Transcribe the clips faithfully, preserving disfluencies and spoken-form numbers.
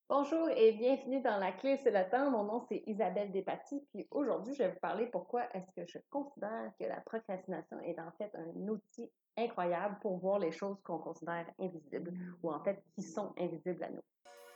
Bonjour et bienvenue dans La Clé, c'est le temps. Mon nom, c'est Isabelle Despatie. Puis aujourd'hui, je vais vous parler pourquoi est-ce que je considère que la procrastination est en fait un outil incroyable pour voir les choses qu'on considère invisibles ou en fait qui sont invisibles à nous.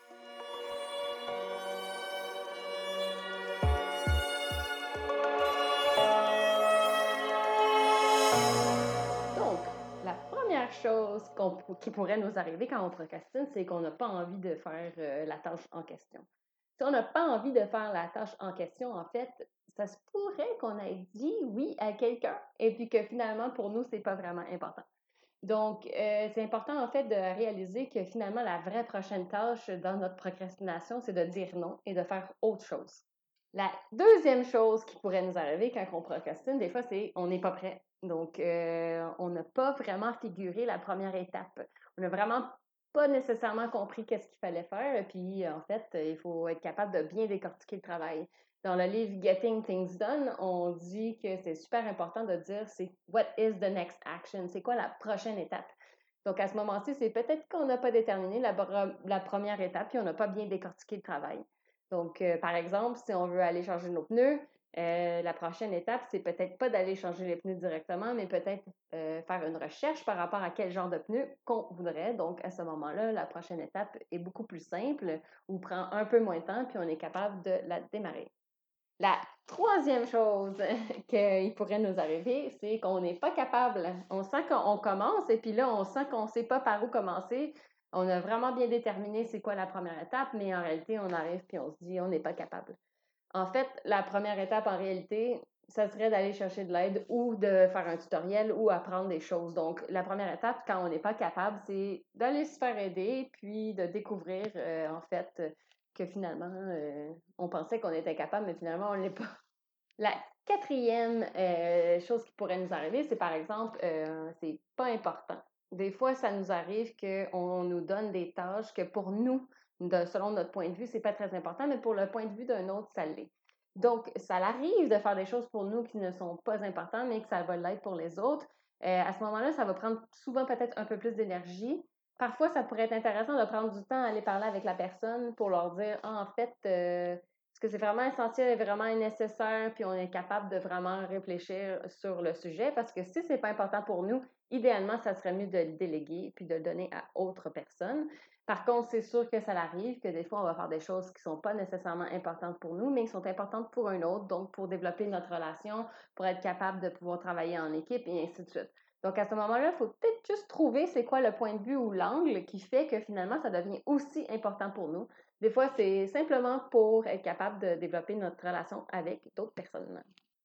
Donc, la première chose qu'on- qui pourrait nous arriver quand on procrastine, c'est qu'on n'a pas envie de faire euh, la tâche en question. Si on n'a pas envie de faire la tâche en question, en fait, ça se pourrait qu'on ait dit oui à quelqu'un et puis que finalement, pour nous, c'est pas vraiment important. Donc, euh, c'est important, en fait, de réaliser que finalement, la vraie prochaine tâche dans notre procrastination, c'est de dire non et de faire autre chose. La deuxième chose qui pourrait nous arriver quand on procrastine, des fois, c'est on n'est pas prêt. Donc, euh, on n'a pas vraiment figuré la première étape. On n'a vraiment pas nécessairement compris qu'est-ce qu'il fallait faire. Puis, en fait, il faut être capable de bien décortiquer le travail. Dans le livre Getting Things Done, on dit que c'est super important de dire c'est what is the next action? C'est quoi la prochaine étape? Donc, à ce moment-ci, c'est peut-être qu'on n'a pas déterminé la, la première étape puis on n'a pas bien décortiqué le travail. Donc, euh, par exemple, si on veut aller changer nos pneus, euh, la prochaine étape, c'est peut-être pas d'aller changer les pneus directement, mais peut-être euh, faire une recherche par rapport à quel genre de pneus qu'on voudrait. Donc, à ce moment-là, la prochaine étape est beaucoup plus simple ou prend un peu moins de temps, puis on est capable de la démarrer. La troisième chose qui pourrait nous arriver, c'est qu'on n'est pas capable. On sent qu'on commence et puis là, on sent qu'on ne sait pas par où commencer. On a vraiment bien déterminé c'est quoi la première étape, mais en réalité, on arrive puis on se dit on n'est pas capable. En fait, la première étape en réalité, ça serait d'aller chercher de l'aide ou de faire un tutoriel ou apprendre des choses. Donc, la première étape, quand on n'est pas capable, c'est d'aller se faire aider puis de découvrir, euh, en fait, que finalement, euh, on pensait qu'on était capable, mais finalement, on ne l'est pas. La quatrième euh, chose qui pourrait nous arriver, c'est par exemple, euh, c'est pas important. Des fois, ça nous arrive qu'on nous donne des tâches que pour nous, de, selon notre point de vue, c'est pas très important, mais pour le point de vue d'un autre, ça l'est. Donc, ça arrive de faire des choses pour nous qui ne sont pas importantes, mais que ça va l'être pour les autres. Euh, à ce moment-là, ça va prendre souvent peut-être un peu plus d'énergie. Parfois, ça pourrait être intéressant de prendre du temps à aller parler avec la personne pour leur dire, ah, en fait, euh, est-ce que c'est vraiment essentiel et vraiment nécessaire, puis on est capable de vraiment réfléchir sur le sujet? Parce que si c'est pas important pour nous, idéalement, ça serait mieux de le déléguer puis de le donner à autre personne. Par contre, c'est sûr que ça arrive que des fois, on va faire des choses qui sont pas nécessairement importantes pour nous, mais qui sont importantes pour un autre, donc pour développer notre relation, pour être capable de pouvoir travailler en équipe et ainsi de suite. Donc, à ce moment-là, il faut peut-être juste trouver c'est quoi le point de vue ou l'angle qui fait que finalement, ça devient aussi important pour nous. Des fois, c'est simplement pour être capable de développer notre relation avec d'autres personnes.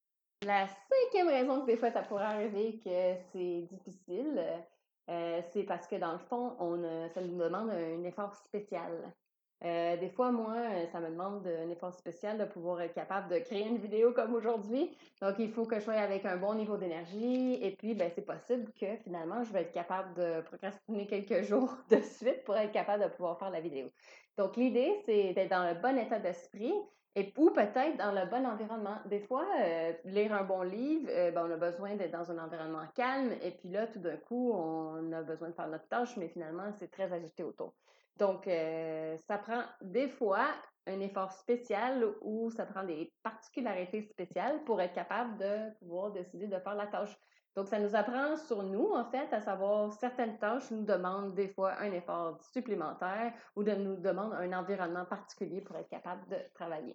La cinquième raison que des fois, ça pourrait arriver que c'est difficile, euh, c'est parce que dans le fond, on, a- ça nous demande un effort spécial. Euh, des fois, moi, euh, ça me demande un effort spécial de pouvoir être capable de créer une vidéo comme aujourd'hui. Donc, il faut que je sois avec un bon niveau d'énergie. Et puis, ben, c'est possible que finalement, je vais être capable de procrastiner quelques jours de suite pour être capable de pouvoir faire la vidéo. Donc, l'idée, c'est d'être dans le bon état d'esprit et, ou peut-être dans le bon environnement. Des fois, euh, lire un bon livre, euh, ben, on a besoin d'être dans un environnement calme. Et puis là, tout d'un coup, on a besoin de faire notre tâche, mais finalement, c'est très agité autour. Donc, euh, ça prend des fois un effort spécial ou ça prend des particularités spéciales pour être capable de pouvoir décider de faire la tâche. Donc, ça nous apprend sur nous, en fait, à savoir certaines tâches nous demandent des fois un effort supplémentaire ou de nous demandent un environnement particulier pour être capable de travailler.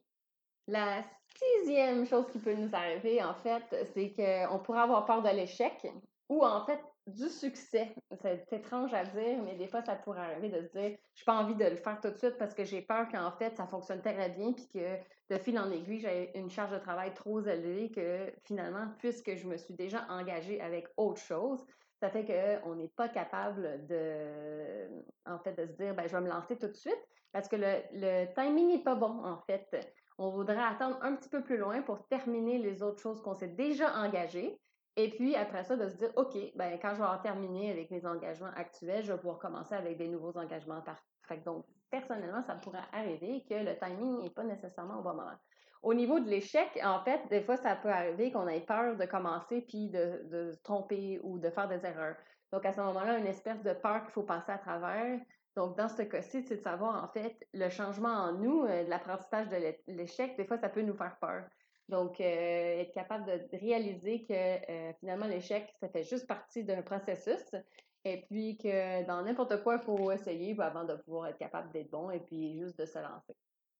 La sixième chose qui peut nous arriver, en fait, c'est qu'on pourrait avoir peur de l'échec ou, en fait, du succès. C'est étrange à dire, mais des fois, ça pourrait arriver de se dire, je n'ai pas envie de le faire tout de suite parce que j'ai peur qu'en fait, ça fonctionne très bien puis que de fil en aiguille, j'ai une charge de travail trop élevée que finalement, puisque je me suis déjà engagée avec autre chose, ça fait qu'on n'est pas capable de, en fait, de se dire, ben, je vais me lancer tout de suite parce que le, le timing n'est pas bon, en fait. On voudrait attendre un petit peu plus loin pour terminer les autres choses qu'on s'est déjà engagées. Et puis, après ça, de se dire, OK, ben, quand je vais avoir terminé avec mes engagements actuels, je vais pouvoir commencer avec des nouveaux engagements. Fait donc, personnellement, ça pourrait arriver que le timing n'est pas nécessairement au bon moment. Au niveau de l'échec, en fait, des fois, ça peut arriver qu'on ait peur de commencer puis de, de se tromper ou de faire des erreurs. Donc, à ce moment-là, une espèce de peur qu'il faut passer à travers. Donc, dans ce cas-ci, c'est de savoir, en fait, le changement en nous, euh, de l'apprentissage de l'échec, des fois, ça peut nous faire peur. Donc, euh, être capable de réaliser que euh, finalement, l'échec, ça fait juste partie d'un processus et puis que dans n'importe quoi, il faut essayer ben, avant de pouvoir être capable d'être bon et puis juste de se lancer.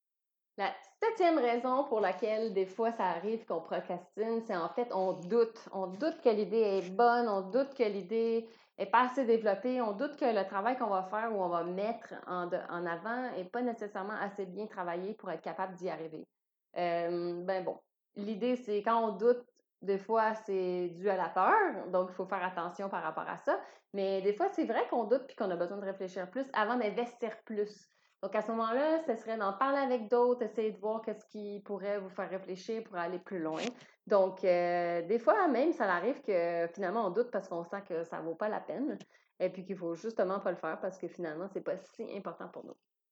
La septième raison pour laquelle des fois ça arrive qu'on procrastine, c'est en fait on doute. On doute que l'idée est bonne, on doute que l'idée est pas assez développée, on doute que le travail qu'on va faire ou on va mettre en, de, en avant est pas nécessairement assez bien travaillé pour être capable d'y arriver. Euh, ben bon, l'idée c'est quand on doute, des fois c'est dû à la peur, donc il faut faire attention par rapport à ça. Mais des fois c'est vrai qu'on doute puis qu'on a besoin de réfléchir plus avant d'investir plus. Donc, à ce moment-là, ce serait d'en parler avec d'autres, essayer de voir qu'est-ce qui pourrait vous faire réfléchir pour aller plus loin. Donc, euh, des fois, même, ça arrive que finalement, on doute parce qu'on sent que ça vaut pas la peine et puis qu'il faut justement pas le faire parce que finalement, c'est pas si important pour nous.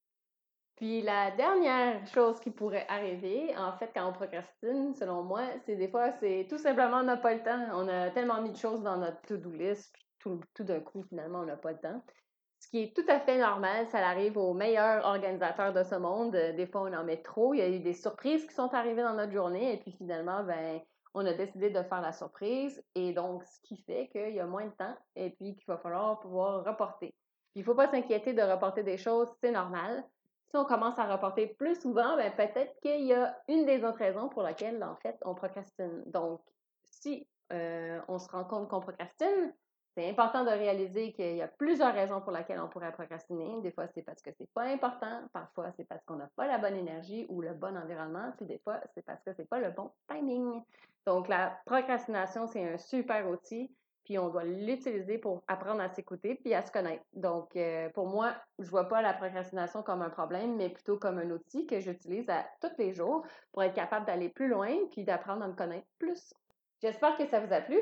Puis, la dernière chose qui pourrait arriver, en fait, quand on procrastine, selon moi, c'est des fois, c'est tout simplement on n'a pas le temps. On a tellement mis de choses dans notre to-do list, puis tout, tout d'un coup, finalement, on n'a pas le temps. Ce qui est tout à fait normal, ça arrive aux meilleurs organisateurs de ce monde. Euh, Des fois, on en met trop. Il y a eu des surprises qui sont arrivées dans notre journée et puis finalement, ben, on a décidé de faire la surprise et donc, ce qui fait qu'il y a moins de temps et puis qu'il va falloir pouvoir reporter. Puis, il ne faut pas s'inquiéter de reporter des choses, c'est normal. Si on commence à reporter plus souvent, ben, peut-être qu'il y a une des autres raisons pour laquelle, en fait, on procrastine. Donc, si euh, on se rend compte qu'on procrastine, c'est important de réaliser qu'il y a plusieurs raisons pour lesquelles on pourrait procrastiner. Des fois, c'est parce que c'est pas important. Parfois, c'est parce qu'on n'a pas la bonne énergie ou le bon environnement. Puis des fois, c'est parce que c'est pas le bon timing. Donc, la procrastination, c'est un super outil. Puis on doit l'utiliser pour apprendre à s'écouter puis à se connaître. Donc, euh, pour moi, je vois pas la procrastination comme un problème, mais plutôt comme un outil que j'utilise à tous les jours pour être capable d'aller plus loin puis d'apprendre à me connaître plus. J'espère que ça vous a plu.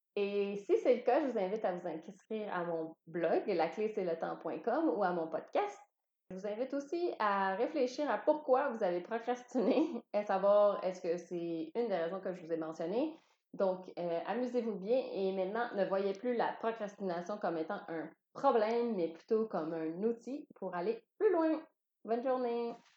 Et si c'est le cas, je vous invite à vous inscrire à mon blog, la clé c'est le temps point com ou à mon podcast. Je vous invite aussi à réfléchir à pourquoi vous avez procrastiné, à savoir est-ce que c'est une des raisons que je vous ai mentionnées. Donc, euh, amusez-vous bien et maintenant, ne voyez plus la procrastination comme étant un problème, mais plutôt comme un outil pour aller plus loin. Bonne journée!